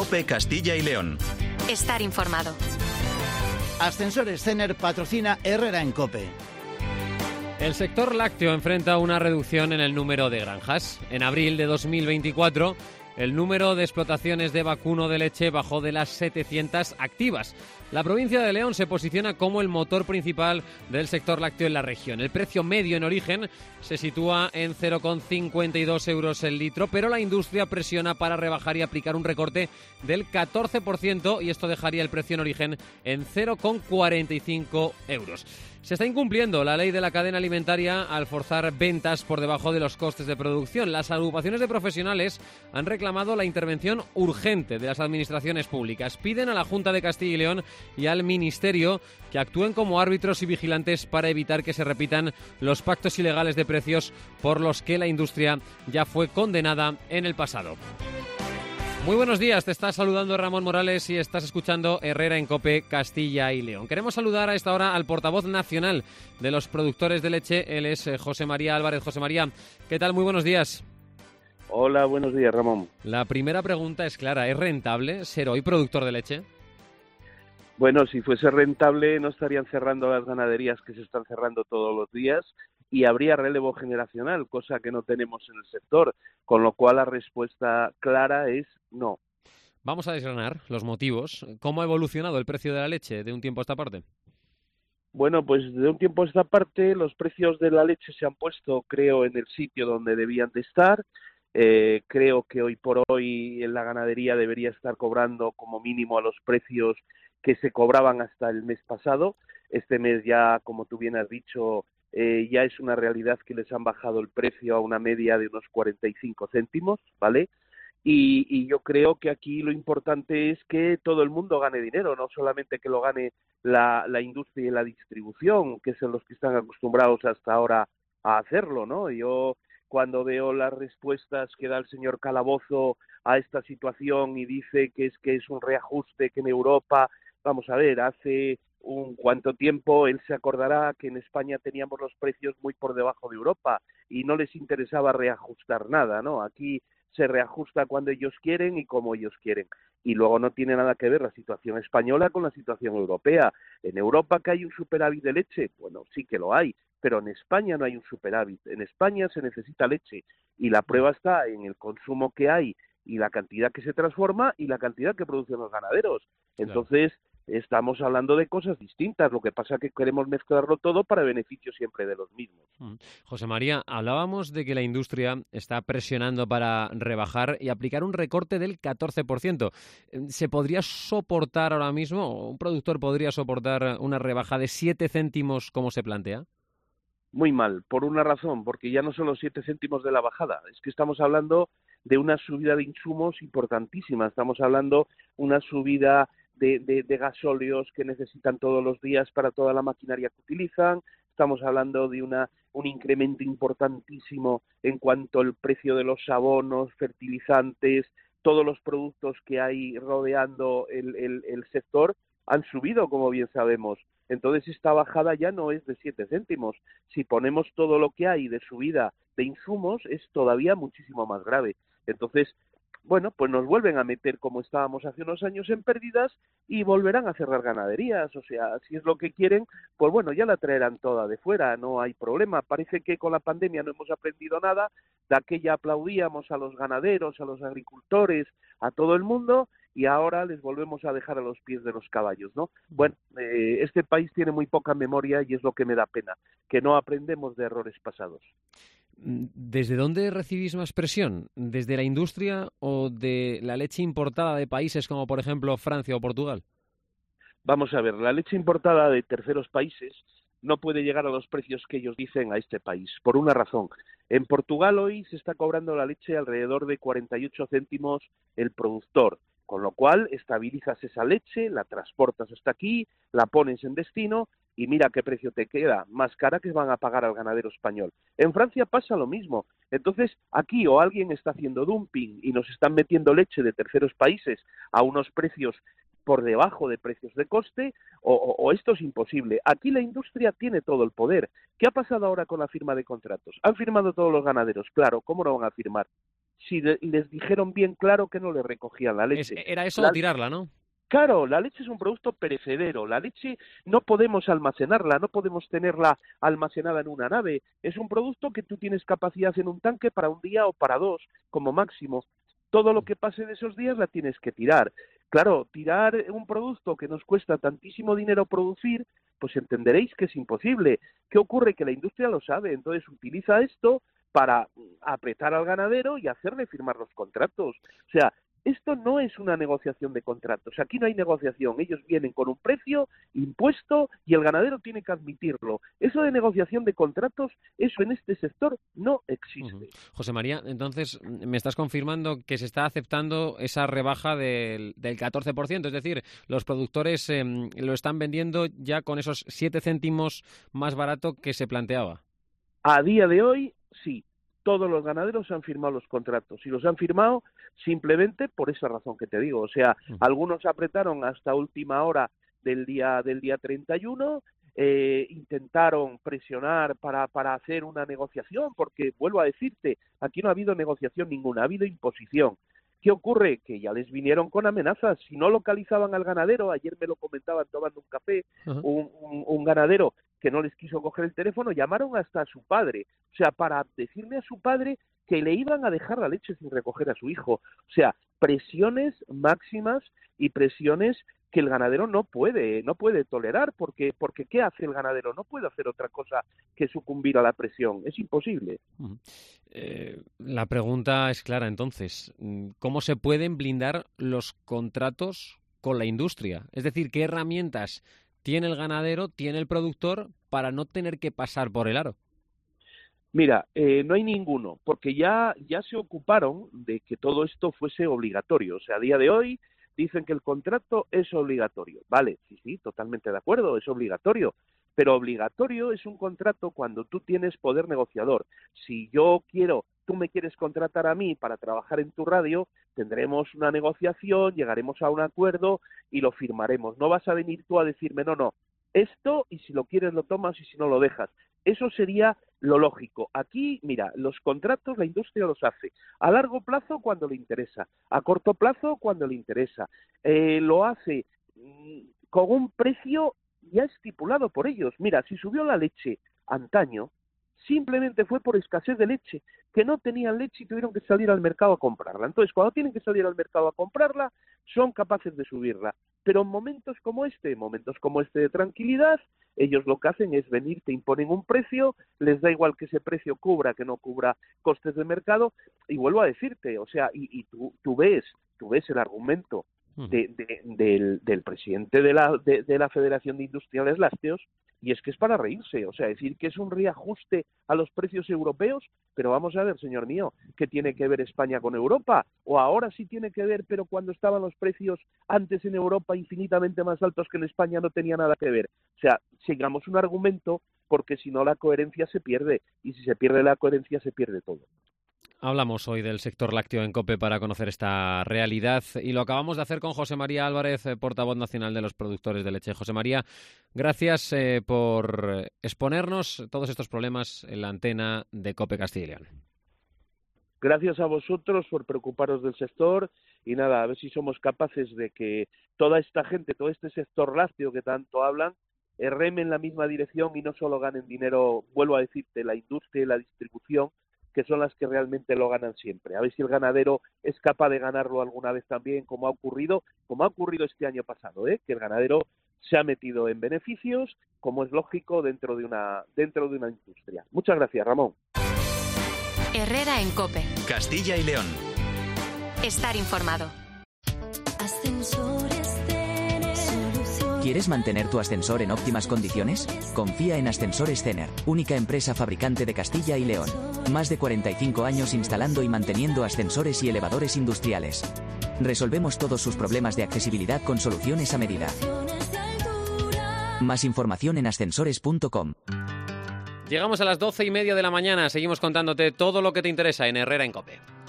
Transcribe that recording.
COPE Castilla y León. Estar informado. Ascensores Cener patrocina Herrera en COPE. El sector lácteo enfrenta una reducción en el número de granjas. En abril de 2024, el número de explotaciones de vacuno de leche bajó de las 700 activas. La provincia de León se posiciona como el motor principal del sector lácteo en la región. El precio medio en origen se sitúa en 0,52 euros el litro, pero la industria presiona para rebajar y aplicar un recorte del 14% y esto dejaría el precio en origen en 0,45 euros. Se está incumpliendo la ley de la cadena alimentaria al forzar ventas por debajo de los costes de producción. Las agrupaciones de profesionales han reclamado la intervención urgente de las administraciones públicas. Piden a la Junta de Castilla y León y al Ministerio que actúen como árbitros y vigilantes para evitar que se repitan los pactos ilegales de precios por los que la industria ya fue condenada en el pasado. Muy buenos días, te está saludando Ramón Morales y estás escuchando Herrera en COPE Castilla y León. Queremos saludar a esta hora al portavoz nacional de los productores de leche, él es José María Álvarez. José María, ¿qué tal? Muy buenos días. Hola, buenos días, Ramón. La primera pregunta es clara, ¿es rentable ser hoy productor de leche? Bueno, si fuese rentable no estarían cerrando las ganaderías que se están cerrando todos los días y habría relevo generacional, cosa que no tenemos en el sector, con lo cual la respuesta clara es no. Vamos a desgranar los motivos. ¿Cómo ha evolucionado el precio de la leche de un tiempo a esta parte? Bueno, pues de un tiempo a esta parte los precios de la leche se han puesto, creo, en el sitio donde debían de estar. Creo que hoy por hoy en la ganadería debería estar cobrando como mínimo a los precios que se cobraban hasta el mes pasado. Este mes ya, como tú bien has dicho, ya es una realidad que les han bajado el precio a una media de unos 45 céntimos, ¿vale? Y yo creo que aquí lo importante es que todo el mundo gane dinero, no solamente que lo gane la industria y la distribución, que son los que están acostumbrados hasta ahora a hacerlo, ¿no? Yo cuando veo las respuestas que da el señor Calabozo a esta situación y dice que es un reajuste, que en Europa, vamos a ver, hace cuánto tiempo él se acordará que en España teníamos los precios muy por debajo de Europa y no les interesaba reajustar nada, ¿no? Aquí se reajusta cuando ellos quieren y como ellos quieren. Y luego no tiene nada que ver la situación española con la situación europea. En Europa que hay un superávit de leche, bueno, sí que lo hay, pero en España no hay un superávit. En España se necesita leche y la prueba está en el consumo que hay y la cantidad que se transforma y la cantidad que producen los ganaderos. Entonces, estamos hablando de cosas distintas, lo que pasa es que queremos mezclarlo todo para beneficio siempre de los mismos. José María, hablábamos de que la industria está presionando para rebajar y aplicar un recorte del 14%. ¿Se podría soportar ahora mismo, un productor podría soportar una rebaja de 7 céntimos como se plantea? Muy mal, por una razón, porque ya no son los 7 céntimos de la bajada, es que estamos hablando de una subida de insumos importantísima, estamos hablando una subida de gasóleos que necesitan todos los días para toda la maquinaria que utilizan, estamos hablando de un incremento importantísimo en cuanto al precio de los abonos, fertilizantes, todos los productos que hay rodeando el sector han subido, como bien sabemos. Entonces esta bajada ya no es de 7 céntimos. Si ponemos todo lo que hay de subida de insumos, es todavía muchísimo más grave. Entonces, bueno, pues nos vuelven a meter como estábamos hace unos años en pérdidas y volverán a cerrar ganaderías. O sea, si es lo que quieren, pues bueno, ya la traerán toda de fuera, no hay problema. Parece que con la pandemia no hemos aprendido nada, de aquella aplaudíamos a los ganaderos, a los agricultores, a todo el mundo, y ahora les volvemos a dejar a los pies de los caballos, ¿no? Bueno, este país tiene muy poca memoria y es lo que me da pena, que no aprendemos de errores pasados. ¿Desde dónde recibís más presión? ¿Desde la industria o de la leche importada de países como, por ejemplo, Francia o Portugal? Vamos a ver, la leche importada de terceros países no puede llegar a los precios que ellos dicen a este país, por una razón. En Portugal hoy se está cobrando la leche alrededor de 48 céntimos el productor, con lo cual estabilizas esa leche, la transportas hasta aquí, la pones en destino y mira qué precio te queda, más cara que van a pagar al ganadero español. En Francia pasa lo mismo. Entonces, aquí o alguien está haciendo dumping y nos están metiendo leche de terceros países a unos precios por debajo de precios de coste, o esto es imposible. Aquí la industria tiene todo el poder. ¿Qué ha pasado ahora con la firma de contratos? Han firmado todos los ganaderos, claro, ¿cómo no van a firmar? si les dijeron bien claro que no les recogían la leche. Era eso o tirarla, ¿no? Claro, la leche es un producto perecedero, la leche no podemos almacenarla, no podemos tenerla almacenada en una nave, es un producto que tú tienes capacidad en un tanque para un día o para 2, como máximo. Todo lo que pase de esos días la tienes que tirar. Claro, tirar un producto que nos cuesta tantísimo dinero producir, pues entenderéis que es imposible. ¿Qué ocurre? Que la industria lo sabe, entonces utiliza esto para apretar al ganadero y hacerle firmar los contratos. O sea, esto no es una negociación de contratos, aquí no hay negociación, ellos vienen con un precio impuesto y el ganadero tiene que admitirlo. Eso de negociación de contratos, eso en este sector no existe. José María, entonces me estás confirmando que se está aceptando esa rebaja del 14%, es decir, los productores lo están vendiendo ya con esos 7 céntimos más barato que se planteaba. A día de hoy, sí. Todos los ganaderos han firmado los contratos y los han firmado simplemente por esa razón que te digo. O sea, algunos apretaron hasta última hora del día 31, intentaron presionar para hacer una negociación, porque vuelvo a decirte, aquí no ha habido negociación ninguna, ha habido imposición. ¿Qué ocurre? Que ya les vinieron con amenazas. Si no localizaban al ganadero, ayer me lo comentaban tomando un café, un ganadero que no les quiso coger el teléfono, llamaron hasta a su padre, o sea, para decirle a su padre que le iban a dejar la leche sin recoger a su hijo. O sea, presiones máximas y presiones que el ganadero no puede tolerar, porque ¿qué hace el ganadero? No puede hacer otra cosa que sucumbir a la presión, es imposible. La pregunta es clara entonces, ¿cómo se pueden blindar los contratos con la industria? Es decir, ¿qué herramientas tiene el ganadero, tiene el productor para no tener que pasar por el aro? Mira, no hay ninguno, porque ya se ocuparon de que todo esto fuese obligatorio. O sea, a día de hoy dicen que el contrato es obligatorio. Vale, sí, totalmente de acuerdo, es obligatorio. Pero obligatorio es un contrato cuando tú tienes poder negociador. Si tú me quieres contratar a mí para trabajar en tu radio, tendremos una negociación, llegaremos a un acuerdo y lo firmaremos. No vas a venir tú a decirme, no, esto y si lo quieres lo tomas y si no lo dejas. Eso sería lo lógico. Aquí, mira, los contratos la industria los hace a largo plazo cuando le interesa, a corto plazo cuando le interesa. Lo hace con un precio ya estipulado por ellos. Mira, si subió la leche antaño, simplemente fue por escasez de leche, que no tenían leche y tuvieron que salir al mercado a comprarla. Entonces, cuando tienen que salir al mercado a comprarla, son capaces de subirla. Pero en momentos como este de tranquilidad, ellos lo que hacen es venir, te imponen un precio, les da igual que ese precio cubra, que no cubra costes de mercado, y vuelvo a decirte, o sea, y tú ves el argumento del presidente de la Federación de Industriales Lácteos, y es que es para reírse, o sea, decir que es un reajuste a los precios europeos, pero vamos a ver, señor mío, ¿qué tiene que ver España con Europa? O ahora sí tiene que ver, pero cuando estaban los precios antes en Europa infinitamente más altos que en España no tenía nada que ver. O sea, sigamos un argumento, porque si no la coherencia se pierde, y si se pierde la coherencia se pierde todo. Hablamos hoy del sector lácteo en COPE para conocer esta realidad y lo acabamos de hacer con José María Álvarez, portavoz nacional de los productores de leche. José María, gracias por exponernos todos estos problemas en la antena de COPE Castilla y León. Gracias a vosotros por preocuparos del sector y nada, a ver si somos capaces de que toda esta gente, todo este sector lácteo que tanto hablan, reme en la misma dirección y no solo ganen dinero, vuelvo a decirte, la industria y la distribución, que son las que realmente lo ganan siempre. A ver si el ganadero es capaz de ganarlo alguna vez también, como ha ocurrido este año pasado, que el ganadero se ha metido en beneficios, como es lógico, dentro de una industria. Muchas gracias, Ramón. Herrera en COPE. Castilla y León. Estar informado. ¿Quieres mantener tu ascensor en óptimas condiciones? Confía en Ascensores Zener, única empresa fabricante de Castilla y León. Más de 45 años instalando y manteniendo ascensores y elevadores industriales. Resolvemos todos sus problemas de accesibilidad con soluciones a medida. Más información en ascensores.com. Llegamos a las 12:30 de la mañana. Seguimos contándote todo lo que te interesa en Herrera en COPE.